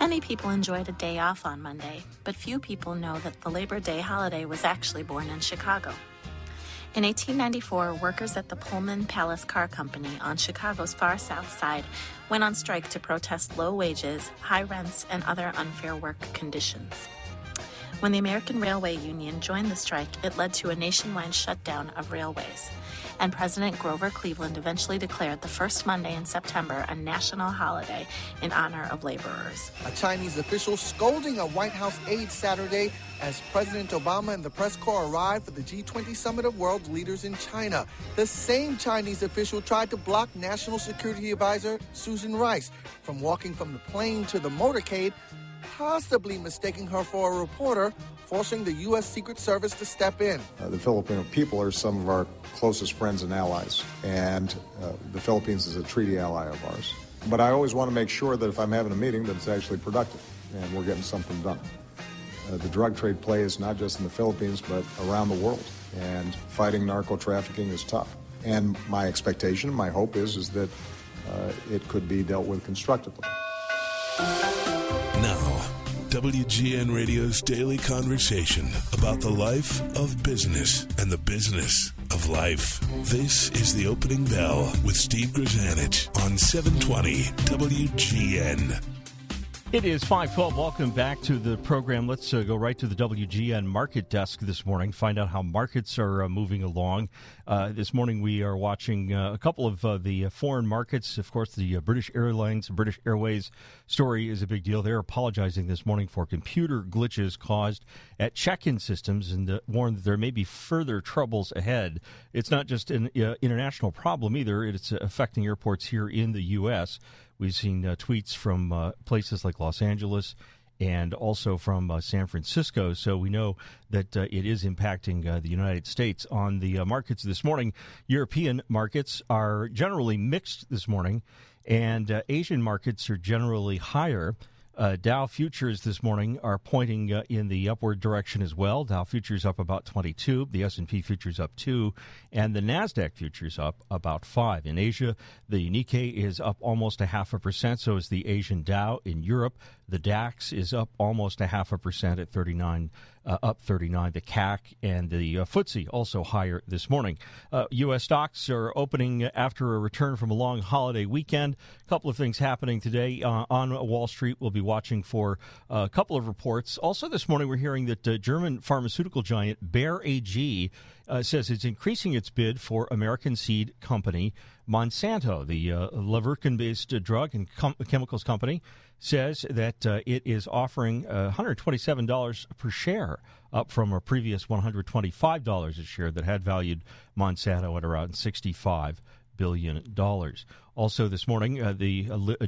Many people enjoyed a day off on Monday, but few people know that the Labor Day holiday was actually born in Chicago. In 1894, workers at the Pullman Palace Car Company on Chicago's far south side went on strike to protest low wages, high rents, and other unfair work conditions. When the American Railway Union joined the strike, it led to a nationwide shutdown of railways, and President Grover Cleveland eventually declared the first Monday in September a national holiday in honor of laborers. A Chinese official scolding a White House aide Saturday as President Obama and the press corps arrived for the G20 summit of world leaders in China. The same Chinese official tried to block National Security Advisor Susan Rice from walking from the plane to the motorcade, possibly mistaking her for a reporter, forcing the U.S. Secret Service to step in. The Filipino people are some of our closest friends and allies, and the Philippines is a treaty ally of ours. But I always want to make sure that if I'm having a meeting, that it's actually productive, and we're getting something done. The drug trade play is not just in the Philippines, but around the world, and fighting narco-trafficking is tough. And my expectation, my hope is that it could be dealt with constructively. Now, WGN Radio's daily conversation about the life of business and the business of life. This is The Opening Bell with Steve Grzanich on 720 WGN. It is 5:12. Welcome back to the program. Let's go right to the WGN market desk this morning, find out how markets are moving along. This morning we are watching a couple of the foreign markets. Of course, the British Airlines, British Airways story is a big deal. They're apologizing this morning for computer glitches caused at check-in systems and warn that there may be further troubles ahead. It's not just an international problem either. It's affecting airports here in the U.S. We've seen tweets from places like Los Angeles and also from San Francisco. So we know that it is impacting the United States. On the markets this morning, European markets are generally mixed this morning, and Asian markets are generally higher. Dow futures this morning are pointing in the upward direction as well. Dow futures up about 22, the S&P futures up 2, and the NASDAQ futures up about 5. In Asia, the Nikkei is up almost 0.5%, so is the Asian Dow. In Europe, the DAX is up almost 0.5% at 39, up 39. The CAC and the FTSE also higher this morning. U.S. stocks are opening after a return from a long holiday weekend. A couple of things happening today on Wall Street. We'll be watching for a couple of reports. Also this morning, we're hearing that German pharmaceutical giant Bayer AG says it's increasing its bid for American seed company Monsanto. The Leverkusen-based drug and chemicals company says that it is offering $127 per share, up from a previous $125 a share that had valued Monsanto at around $65 billion. Also this morning, the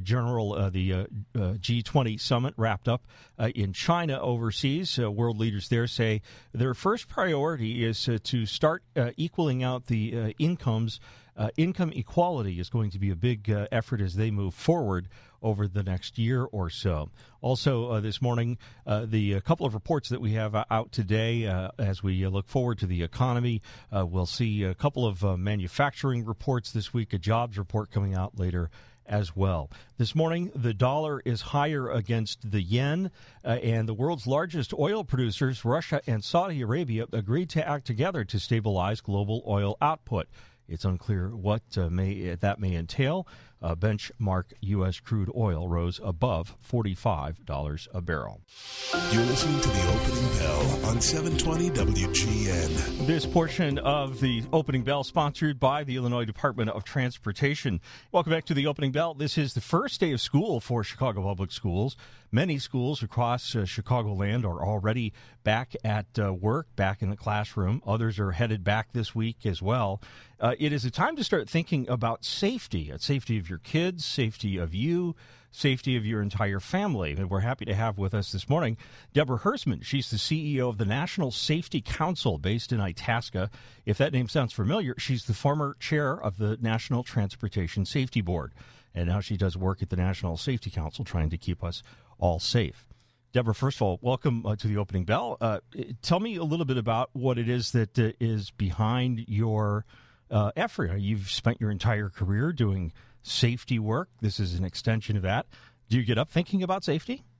G20 summit wrapped up in China overseas. World leaders there say their first priority is to start equaling out the incomes. Income equality is going to be a big effort as they move forward over the next year or so. Also this morning, the couple of reports that we have out today as we look forward to the economy. We'll see a couple of manufacturing reports this week, a jobs report coming out later as well. This morning, the dollar is higher against the yen, and the world's largest oil producers, Russia and Saudi Arabia, agreed to act together to stabilize global oil output. It's unclear what that may entail. Benchmark U.S. crude oil rose above $45 a barrel. You're listening to The Opening Bell on 720 WGN. This portion of The Opening Bell sponsored by the Illinois Department of Transportation. Welcome back to The Opening Bell. This is the first day of school for Chicago Public Schools. Many schools across Chicagoland are already back at work, back in the classroom. Others are headed back this week as well. It is a time to start thinking about safety of your kids, safety of you, safety of your entire family. And we're happy to have with us this morning Deborah Hersman. She's the CEO of the National Safety Council based in Itasca. If that name sounds familiar, she's the former chair of the National Transportation Safety Board. And now she does work at the National Safety Council trying to keep us all safe. Deborah, first of all, welcome to the Opening Bell. Tell me a little bit about what it is that is behind your effort. You've spent your entire career doing safety work. This is an extension of that. Do you get up thinking about safety?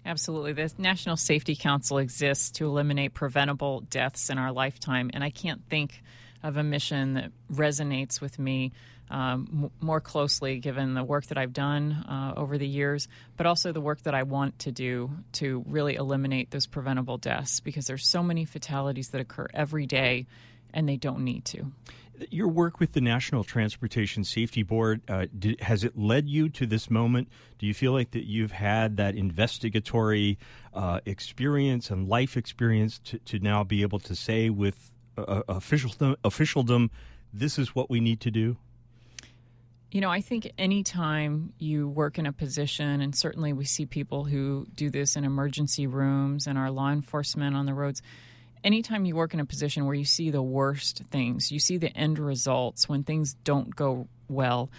Absolutely. The National Safety Council exists to eliminate preventable deaths in our lifetime, and I can't think of a mission that resonates with me more closely given the work that I've done over the years, but also the work that I want to do to really eliminate those preventable deaths, because there's so many fatalities that occur every day and they don't need to. Your work with the National Transportation Safety Board, has it led you to this moment? Do you feel like that you've had that investigatory experience and life experience to now be able to say with officialdom, this is what we need to do? You know, I think anytime you work in a position, and certainly we see people who do this in emergency rooms and our law enforcement on the roads, anytime you work in a position where you see the worst things, you see the end results when things don't go well,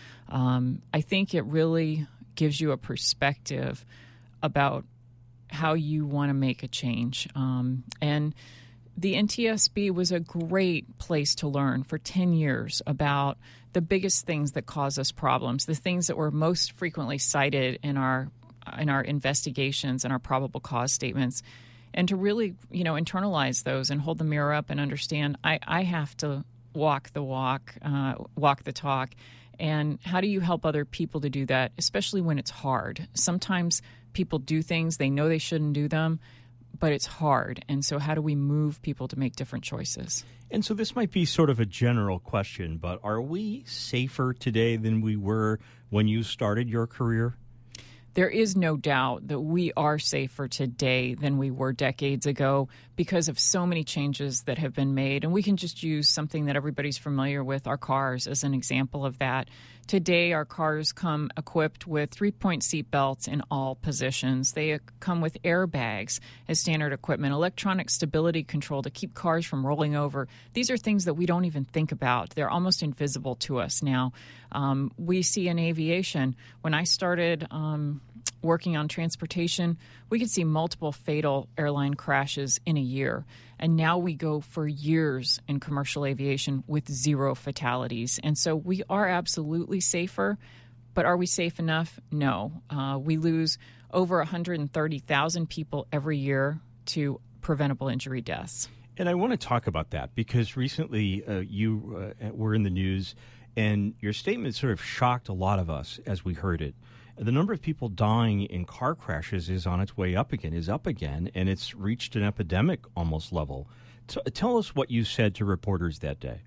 I think it really gives you a perspective about how you want to make a change. And the NTSB was a great place to learn for 10 years about the biggest things that cause us problems, the things that were most frequently cited in our investigations and our probable cause statements, and to really, internalize those and hold the mirror up and understand I have to walk the walk, walk the talk. And how do you help other people to do that, especially when it's hard? Sometimes people do things, they know they shouldn't do them, but it's hard. And so how do we move people to make different choices? And so this might be sort of a general question, but are we safer today than we were when you started your career? There is no doubt that we are safer today than we were decades ago because of so many changes that have been made. And we can just use something that everybody's familiar with, our cars, as an example of that. Today, our cars come equipped with 3-point seat belts in all positions. They come with airbags as standard equipment, electronic stability control to keep cars from rolling over. These are things that we don't even think about. They're almost invisible to us now. We see in aviation, when I started working on transportation, we could see multiple fatal airline crashes in a year. And now we go for years in commercial aviation with 0 fatalities. And so we are absolutely safer, but are we safe enough? No. We lose over 130,000 people every year to preventable injury deaths. And I want to talk about that because recently you were in the news and your statement sort of shocked a lot of us as we heard it. The number of people dying in car crashes is on its way up again, and it's reached an epidemic almost level. Tell us what you said to reporters that day.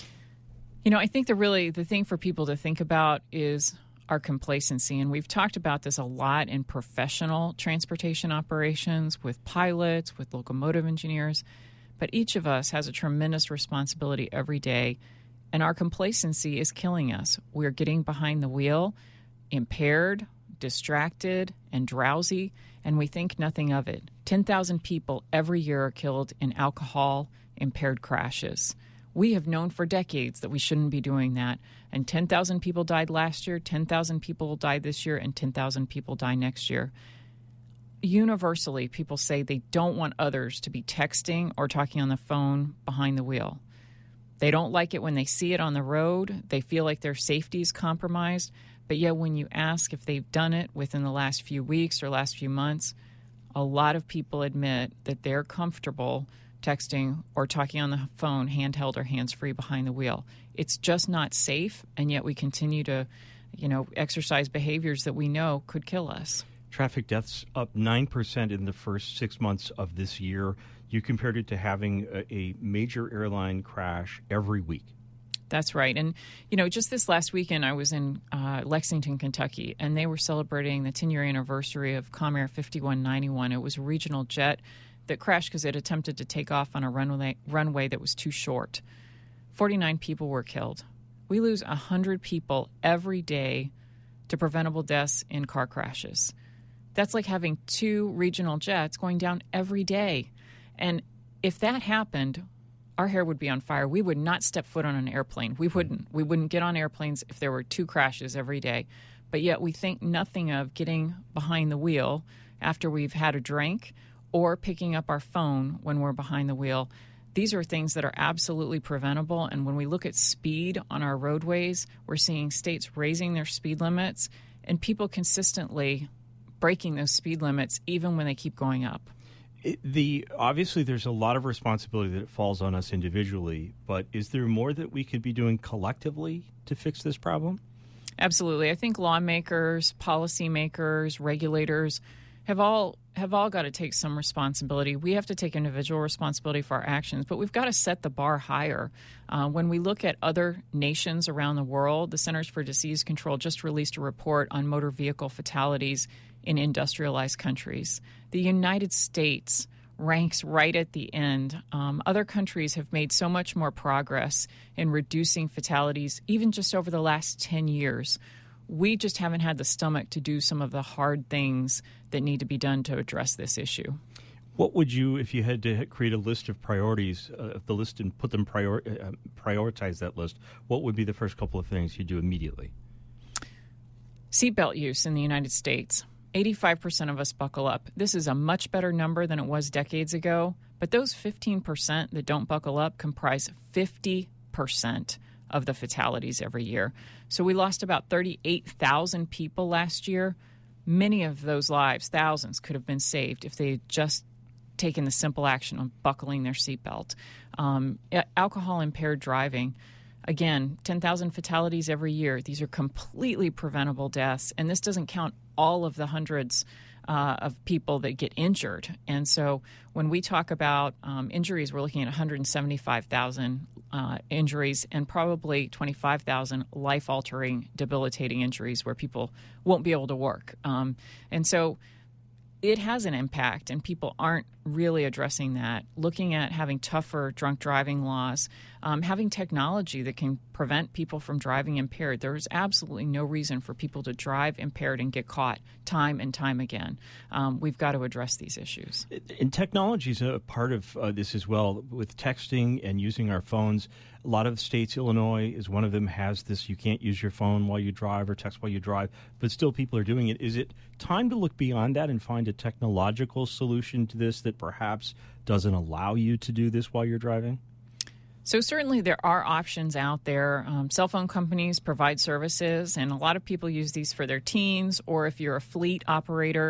I think the thing for people to think about is our complacency. And we've talked about this a lot in professional transportation operations with pilots, with locomotive engineers. But each of us has a tremendous responsibility every day, and our complacency is killing us. We're getting behind the wheel impaired, distracted, and drowsy, and we think nothing of it. 10,000 people every year are killed in alcohol-impaired crashes. We have known for decades that we shouldn't be doing that, and 10,000 people died last year, 10,000 people will die this year, and 10,000 people die next year. Universally, people say they don't want others to be texting or talking on the phone behind the wheel. They don't like it when they see it on the road. They feel like their safety is compromised. But yet when you ask if they've done it within the last few weeks or last few months, a lot of people admit that they're comfortable texting or talking on the phone, handheld or hands-free behind the wheel. It's just not safe, and yet we continue to, exercise behaviors that we know could kill us. Traffic deaths up 9% in the first 6 months of this year. You compared it to having a major airline crash every week. That's right. And, just this last weekend, I was in Lexington, Kentucky, and they were celebrating the 10-year anniversary of Comair 5191. It was a regional jet that crashed because it attempted to take off on a runway that was too short. 49 people were killed. We lose 100 people every day to preventable deaths in car crashes. That's like having 2 regional jets going down every day. And if that happened, our hair would be on fire. We would not step foot on an airplane. We wouldn't. We wouldn't get on airplanes if there were 2 crashes every day. But yet we think nothing of getting behind the wheel after we've had a drink or picking up our phone when we're behind the wheel. These are things that are absolutely preventable. And when we look at speed on our roadways, we're seeing states raising their speed limits and people consistently breaking those speed limits even when they keep going up. Obviously, there's a lot of responsibility that falls on us individually, but is there more that we could be doing collectively to fix this problem? Absolutely. I think lawmakers, policymakers, regulators have all got to take some responsibility. We have to take individual responsibility for our actions, but we've got to set the bar higher. When we look at other nations around the world, the Centers for Disease Control just released a report on motor vehicle fatalities in industrialized countries. The United States ranks right at the end. Other countries have made so much more progress in reducing fatalities, even just over the last 10 years. We just haven't had the stomach to do some of the hard things that need to be done to address this issue. What would you, if you had to create a list of priorities, the list and put them prioritize that list, what would be the first couple of things you'd do immediately? Seatbelt use in the United States. 85% of us buckle up. This is a much better number than it was decades ago, but those 15% that don't buckle up comprise 50% of the fatalities every year. So we lost about 38,000 people last year. Many of those lives, thousands, could have been saved if they had just taken the simple action of buckling their seatbelt. Alcohol-impaired driving. Again, 10,000 fatalities every year. These are completely preventable deaths, and this doesn't count all of the hundreds of people that get injured. And so when we talk about injuries, we're looking at 175,000 injuries and probably 25,000 life-altering, debilitating injuries where people won't be able to work. And so it has an impact, and people aren't really addressing that. Looking at having tougher drunk driving laws, having technology that can prevent people from driving impaired. There's absolutely no reason for people to drive impaired and get caught time and time again. We've got to address these issues. And technology is a part of this as well, with texting and using our phones. A lot of states, Illinois is one of them, has this: you can't use your phone while you drive or text while you drive, but still people are doing it. Is it time to look beyond that and find a technological solution to this that perhaps doesn't allow you to do this while you're driving? So certainly there are options out there. Cell phone companies provide services, and a lot of people use these for their teens, or if you're a fleet operator,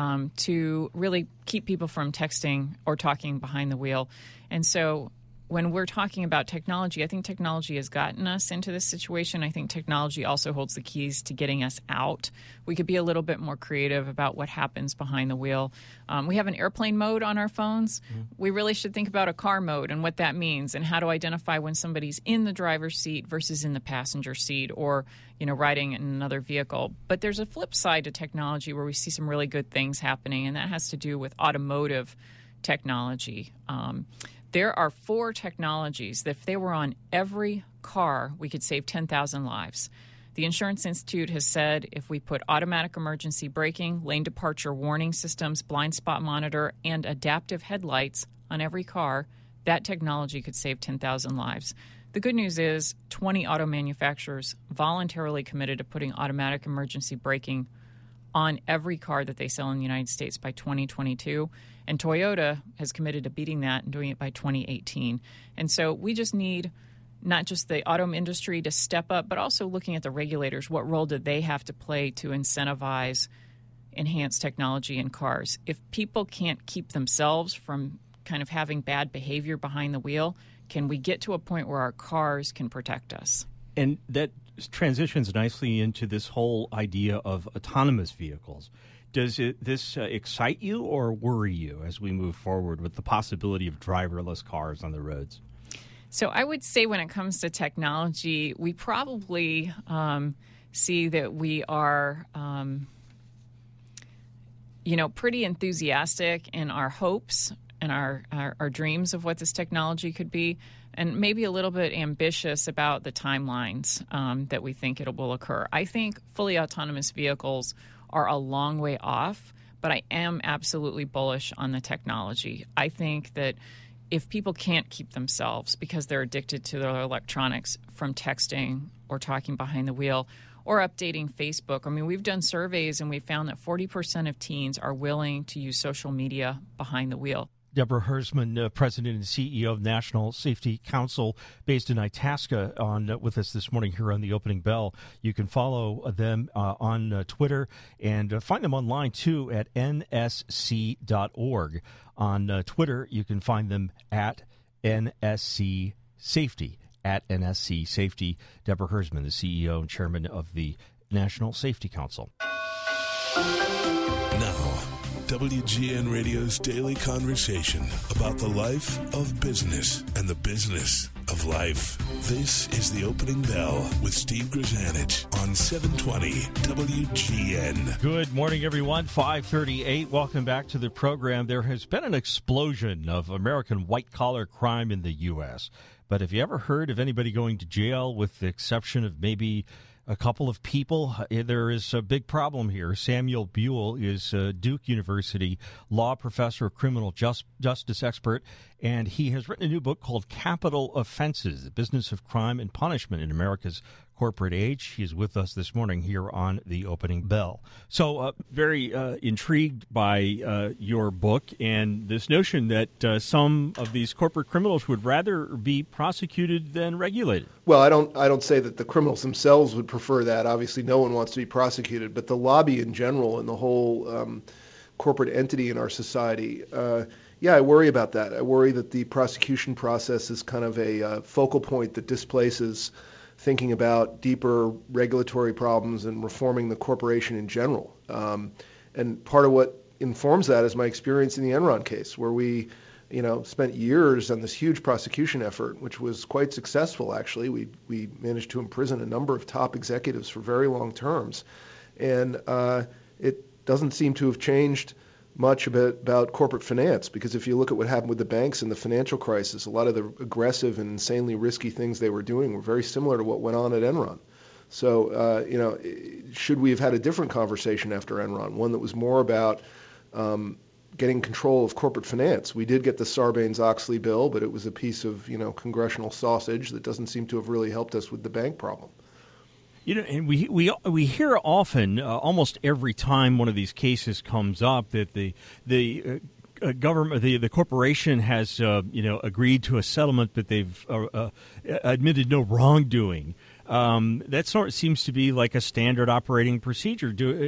to really keep people from texting or talking behind the wheel. And so when we're talking about technology, I think technology has gotten us into this situation. I think technology also holds the keys to getting us out. We could be a little bit more creative about what happens behind the wheel. We have an airplane mode on our phones. Mm-hmm. We really should think about a car mode and what that means, and how to identify when somebody's in the driver's seat versus in the passenger seat, or riding in another vehicle. But there's a flip side to technology where we see some really good things happening, and that has to do with automotive technology. There are 4 technologies that if they were on every car, we could save 10,000 lives. The Insurance Institute has said if we put automatic emergency braking, lane departure warning systems, blind spot monitor, and adaptive headlights on every car, that technology could save 10,000 lives. The good news is 20 auto manufacturers voluntarily committed to putting automatic emergency braking on every car that they sell in the United States by 2022. And Toyota has committed to beating that and doing it by 2018. And so we just need not just the auto industry to step up, but also looking at the regulators. What role do they have to play to incentivize enhanced technology in cars? If people can't keep themselves from kind of having bad behavior behind the wheel, can we get to a point where our cars can protect us? And that transitions nicely into this whole idea of autonomous vehicles. Does this excite you or worry you as we move forward with the possibility of driverless cars on the roads? So I would say when it comes to technology, we probably see that we are, pretty enthusiastic in our hopes and our dreams of what this technology could be, and maybe a little bit ambitious about the timelines that we think it will occur. I think fully autonomous vehicles are a long way off, but I am absolutely bullish on the technology. I think that if people can't keep themselves because they're addicted to their electronics from texting or talking behind the wheel or updating Facebook, we've done surveys and we've found that 40% of teens are willing to use social media behind the wheel. Deborah Hersman, President and CEO of National Safety Council, based in Itasca, with us this morning here on the Opening Bell. You can follow them on Twitter and find them online, too, at nsc.org. On Twitter, you can find them at NSC Safety, at NSC Safety. Deborah Hersman, the CEO and Chairman of the National Safety Council. Now, WGN Radio's daily conversation about the life of business and the business of life. This is the Opening Bell with Steve Grzanich on 720 WGN. Good morning, everyone. 5:38. Welcome back to the program. There has been an explosion of American white-collar crime in the U.S., but have you ever heard of anybody going to jail, with the exception of maybe a couple of people? There is a big problem here. Samuel Buell is a Duke University law professor, criminal justice expert, and he has written a new book called Capital Offenses, The Business of Crime and Punishment in America's Corporate Age. He is with us this morning here on the Opening Bell. So very intrigued by your book and this notion that some of these corporate criminals would rather be prosecuted than regulated. Well, I don't say that the criminals themselves would prefer that. Obviously, no one wants to be prosecuted, but the lobby in general and the whole corporate entity in our society, yeah, I worry about that. I worry that the prosecution process is kind of a focal point that displaces thinking about deeper regulatory problems and reforming the corporation in general. And part of what informs that is my experience in the Enron case, where we spent years on this huge prosecution effort, which was quite successful, actually. We managed to imprison a number of top executives for very long terms. And it doesn't seem to have changed much about corporate finance, because if you look at what happened with the banks in the financial crisis, a lot of the aggressive and insanely risky things they were doing were very similar to what went on at Enron. So, should we have had a different conversation after Enron, one that was more about getting control of corporate finance? We did get the Sarbanes-Oxley bill, but it was a piece of, congressional sausage that doesn't seem to have really helped us with the bank problem. And we hear often, almost every time one of these cases comes up, that the government, the corporation has agreed to a settlement, but they've admitted no wrongdoing. That sort of seems to be like a standard operating procedure.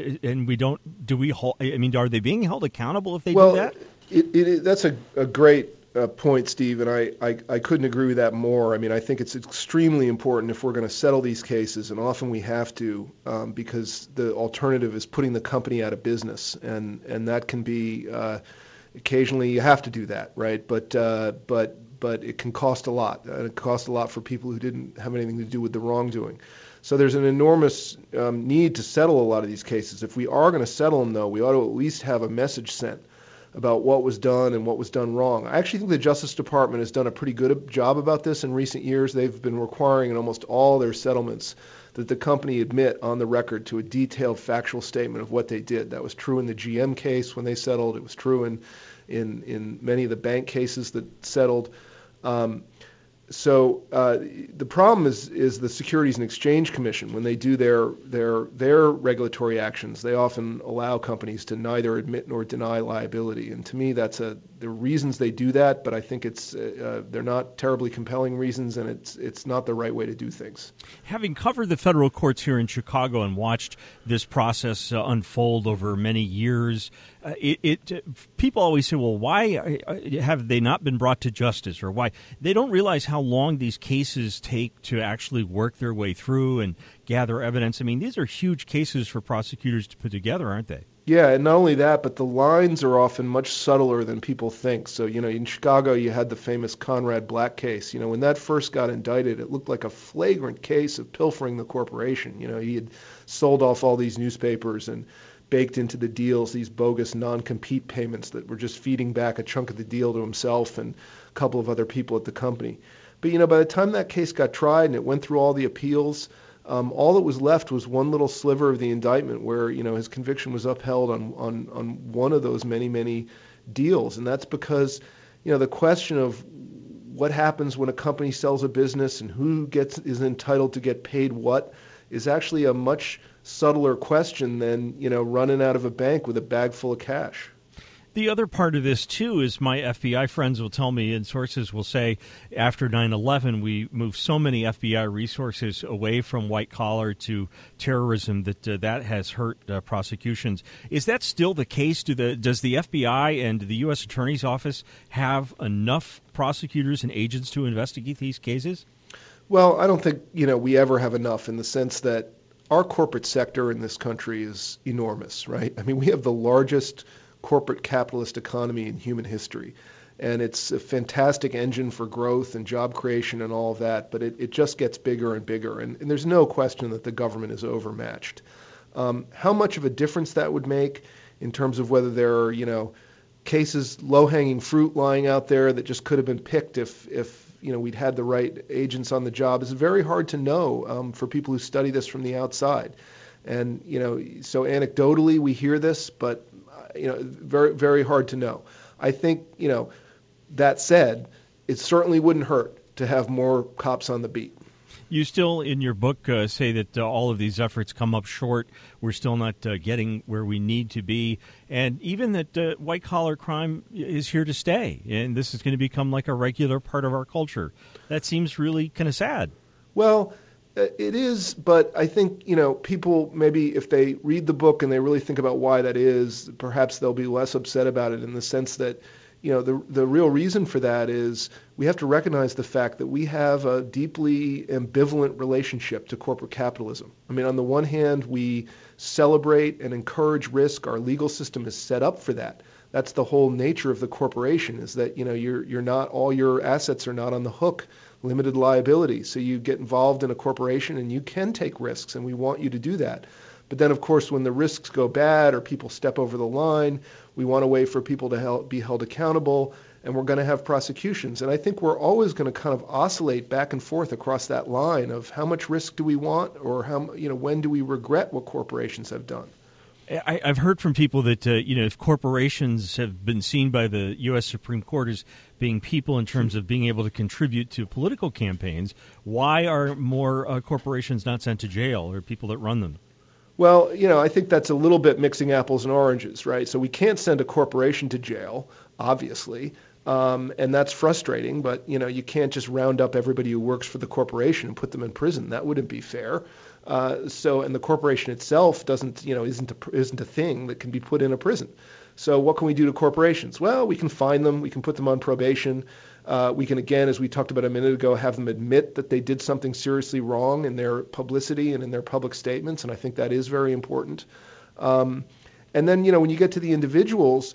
Are they being held accountable if they do that? That's a great point, Steve, and I couldn't agree with that more. I mean, I think it's extremely important if we're going to settle these cases, and often we have to, because the alternative is putting the company out of business, and that can be occasionally you have to do that, right? But it can cost a lot. It costs a lot for people who didn't have anything to do with the wrongdoing. So there's an enormous need to settle a lot of these cases. If we are going to settle them, though, we ought to at least have a message sent about what was done and what was done wrong. I actually think the Justice Department has done a pretty good job about this in recent years. They've been requiring in almost all their settlements that the company admit on the record to a detailed factual statement of what they did. That was true in the GM case when they settled. It was true in many of the bank cases that settled. So the problem is the Securities and Exchange Commission. When they do their regulatory actions, they often allow companies to neither admit nor deny liability. And to me, there are reasons they do that, but I think they're not terribly compelling reasons, and it's not the right way to do things. Having covered the federal courts here in Chicago and watched this process unfold over many years, people always say, well, why have they not been brought to justice, or why? They don't realize how long these cases take to actually work their way through and gather evidence. I mean, these are huge cases for prosecutors to put together, aren't they? Yeah, and not only that, but the lines are often much subtler than people think. So, in Chicago, you had the famous Conrad Black case. When that first got indicted, it looked like a flagrant case of pilfering the corporation. He had sold off all these newspapers and baked into the deals these bogus non-compete payments that were just feeding back a chunk of the deal to himself and a couple of other people at the company. But, by the time that case got tried and it went through all the appeals, all that was left was one little sliver of the indictment where, his conviction was upheld on one of those many, many deals. And that's because, the question of what happens when a company sells a business and who is entitled to get paid what is actually a much subtler question than, running out of a bank with a bag full of cash. The other part of this, too, is my FBI friends will tell me, and sources will say, after 9/11, we moved so many FBI resources away from white-collar to terrorism that has hurt prosecutions. Is that still the case? Does the FBI and the U.S. Attorney's Office have enough prosecutors and agents to investigate these cases? Well, I don't think, we ever have enough, in the sense that our corporate sector in this country is enormous, right? I mean, we have the largest corporate capitalist economy in human history. And it's a fantastic engine for growth and job creation and all of that, but it just gets bigger and bigger. And there's no question that the government is overmatched. How much of a difference that would make in terms of whether there are, cases, low-hanging fruit lying out there that just could have been picked if we'd had the right agents on the job, is very hard to know for people who study this from the outside. And, so anecdotally we hear this, but very, very hard to know. I think, that said, it certainly wouldn't hurt to have more cops on the beat. You still, in your book, say that all of these efforts come up short. We're still not getting where we need to be. And even that white-collar crime is here to stay. And this is going to become like a regular part of our culture. That seems really kind of sad. Well, it is, but I think, people maybe if they read the book and they really think about why that is, perhaps they'll be less upset about it, in the sense that, the real reason for that is we have to recognize the fact that we have a deeply ambivalent relationship to corporate capitalism. I mean, on the one hand, we celebrate and encourage risk. Our legal system is set up for that. That's the whole nature of the corporation, is that, you're not, all your assets are not on the hook. Limited liability. So you get involved in a corporation and you can take risks, and we want you to do that. But then, of course, when the risks go bad or people step over the line, we want a way for people to be held accountable, and we're going to have prosecutions. And I think we're always going to kind of oscillate back and forth across that line of how much risk do we want, or when do we regret what corporations have done. I've heard from people that, if corporations have been seen by the U.S. Supreme Court as being people in terms of being able to contribute to political campaigns, why are more corporations not sent to jail, or people that run them? Well, I think that's a little bit mixing apples and oranges, right? So we can't send a corporation to jail, obviously, and that's frustrating. But, you can't just round up everybody who works for the corporation and put them in prison. That wouldn't be fair. And the corporation itself isn't a thing that can be put in a prison. So what can we do to corporations? Well, we can fine them. We can put them on probation. We can, again, as we talked about a minute ago, have them admit that they did something seriously wrong in their publicity and in their public statements, and I think that is very important. And then, when you get to the individuals,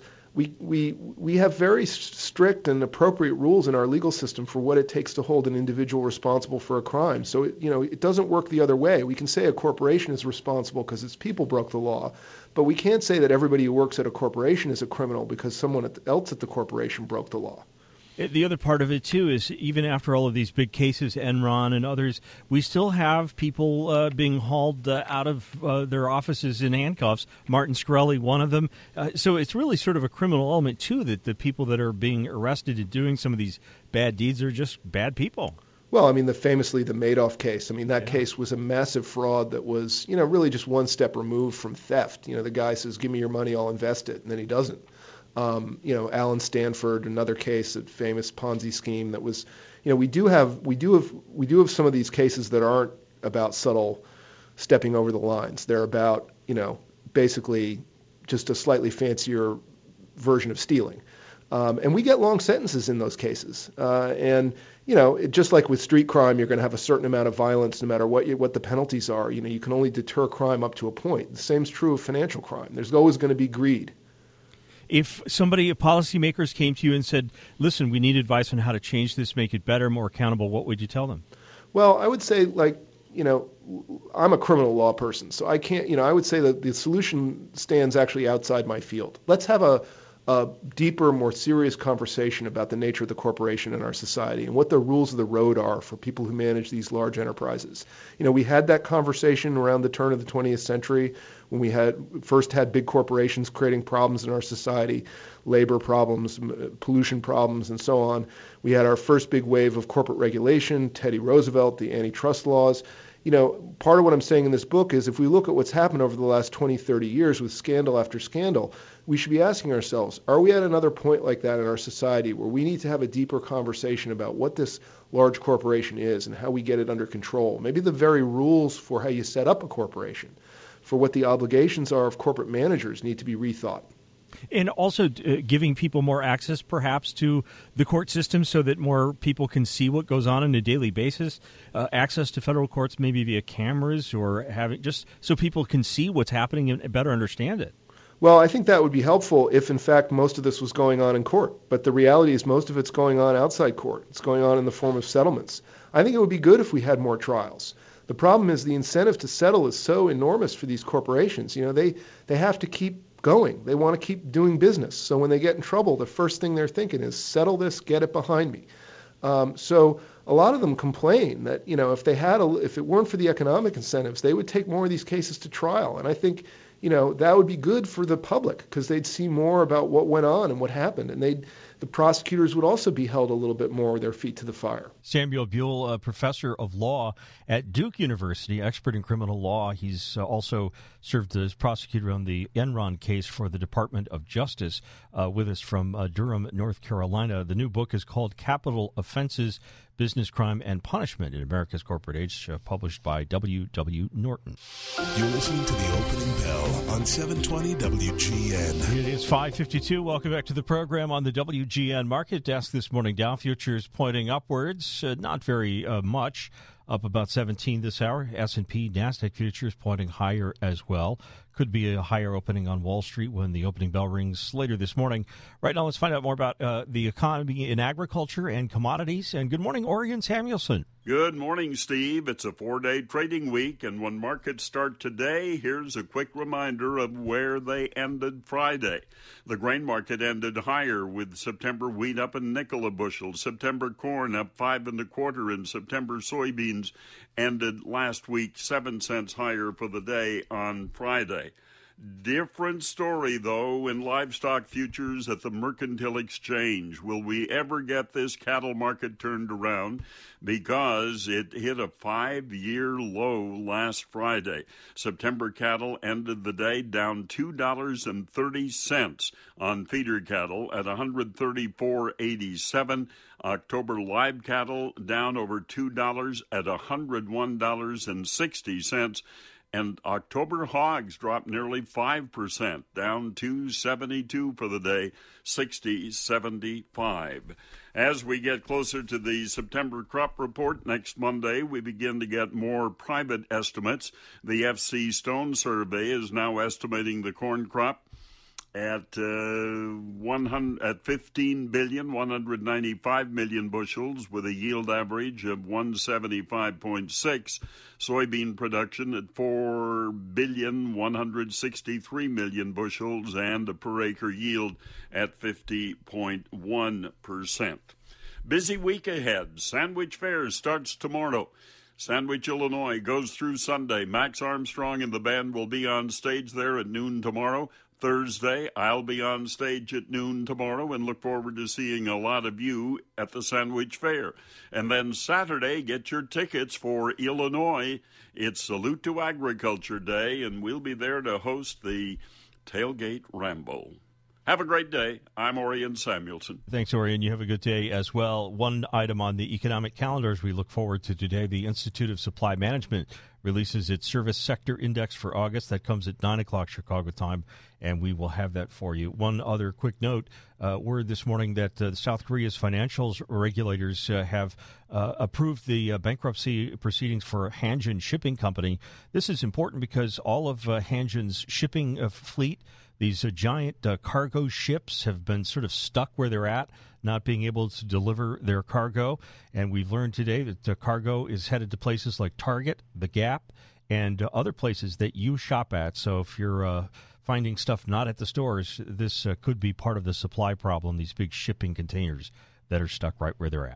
we have very strict and appropriate rules in our legal system for what it takes to hold an individual responsible for a crime. So, it doesn't work the other way. We can say a corporation is responsible because its people broke the law, but we can't say that everybody who works at a corporation is a criminal because someone else at the corporation broke the law. The other part of it, too, is even after all of these big cases, Enron and others, we still have people being hauled out of their offices in handcuffs. Martin Shkreli, one of them. So it's really sort of a criminal element, too, that the people that are being arrested and doing some of these bad deeds are just bad people. Well, I mean, famously the Madoff case. I mean, that case was a massive fraud that was, really just one step removed from theft. The guy says, give me your money, I'll invest it, and then he doesn't. Alan Stanford, another case, a famous Ponzi scheme that was, we do have some of these cases that aren't about subtle stepping over the lines. They're about, basically just a slightly fancier version of stealing. And we get long sentences in those cases. And just like with street crime, you're going to have a certain amount of violence no matter what the penalties are. You can only deter crime up to a point. The same's true of financial crime. There's always going to be greed. If policymakers came to you and said, listen, we need advice on how to change this, make it better, more accountable, what would you tell them? Well, I would say, I'm a criminal law person, so I can't, I would say that the solution stands actually outside my field. Let's have a deeper, more serious conversation about the nature of the corporation in our society and what the rules of the road are for people who manage these large enterprises. We had that conversation around the turn of the 20th century when we first had big corporations creating problems in our society, labor problems, pollution problems, and so on. We had our first big wave of corporate regulation, Teddy Roosevelt, the antitrust laws. part of what I'm saying in this book is if we look at what's happened over the last 20, 30 years with scandal after scandal, we should be asking ourselves, are we at another point like that in our society where we need to have a deeper conversation about what this large corporation is and how we get it under control? Maybe the very rules for how you set up a corporation, for what the obligations are of corporate managers, need to be rethought. And also giving people more access, perhaps, to the court system so that more people can see what goes on a daily basis. Access to federal courts, maybe via cameras, or having just so people can see what's happening and better understand it. Well, I think that would be helpful if, in fact, most of this was going on in court. But the reality is most of it's going on outside court. It's going on in the form of settlements. I think it would be good if we had more trials. The problem is the incentive to settle is so enormous for these corporations. They have to keep going. They want to keep doing business. So when they get in trouble, the first thing they're thinking is settle this, get it behind me. So a lot of them complain that, if it weren't for the economic incentives, they would take more of these cases to trial. And I think, that would be good for the public because they'd see more about what went on and what happened. And the prosecutors would also be held a little bit more with their feet to the fire. Samuel Buell, professor of law at Duke University, expert in criminal law. He's also served as prosecutor on the Enron case for the Department of Justice, with us from Durham, North Carolina. The new book is called Capital Offenses, Business Crime and Punishment in America's Corporate Age, published by W.W. Norton. You're listening to The Opening Bell on 720 WGN. It is 5:52. Welcome back to the program on the WGN Market Desk this morning. Dow futures pointing upwards, not very much, up about 17 this hour. S&P, NASDAQ futures pointing higher as well. Could be a higher opening on Wall Street when the opening bell rings later this morning. Right now, let's find out more about the economy in agriculture and commodities. And good morning, Orion Samuelson. Good morning, Steve. It's a 4-day trading week, and when markets start today, here's a quick reminder of where they ended Friday. The grain market ended higher with September wheat up a nickel a bushel, September corn up 5 1/4, and September soybeans ended last week 7 cents higher for the day on Friday. Different story, though, in livestock futures at the Mercantile Exchange. Will we ever get this cattle market turned around? Because it hit a 5-year low last Friday. September cattle ended the day down $2.30 on feeder cattle at $134.87. October live cattle down over $2 at $101.60. And October hogs dropped nearly 5%, down $2.72 for the day, $60.75. As we get closer to the September crop report next Monday, we begin to get more private estimates. The FC Stone survey is now estimating the corn crop at 15,195,000,000 bushels with a yield average of 175.6. Soybean production at 4,163,000,000 bushels and a per acre yield at 50.1%. Busy week ahead. Sandwich Fair starts tomorrow. Sandwich, Illinois goes through Sunday. Max Armstrong and the band will be on stage there at noon tomorrow. Thursday, I'll be on stage at noon tomorrow and look forward to seeing a lot of you at the Sandwich Fair. And then Saturday, get your tickets for Illinois. It's Salute to Agriculture Day, and we'll be there to host the Tailgate Ramble. Have a great day. I'm Orion Samuelson. Thanks, Orion. You have a good day as well. One item on the economic calendar as we look forward to today, the Institute of Supply Management releases its service sector index for August. That comes at 9 o'clock Chicago time, and we will have that for you. One other quick note, word this morning that South Korea's financials regulators have approved the bankruptcy proceedings for Hanjin Shipping Company. This is important because all of Hanjin's shipping fleet, these giant cargo ships, have been sort of stuck where they're at, not being able to deliver their cargo. And we've learned today that the cargo is headed to places like Target, The Gap, and other places that you shop at. So if you're finding stuff not at the stores, this could be part of the supply problem, these big shipping containers that are stuck right where they're at.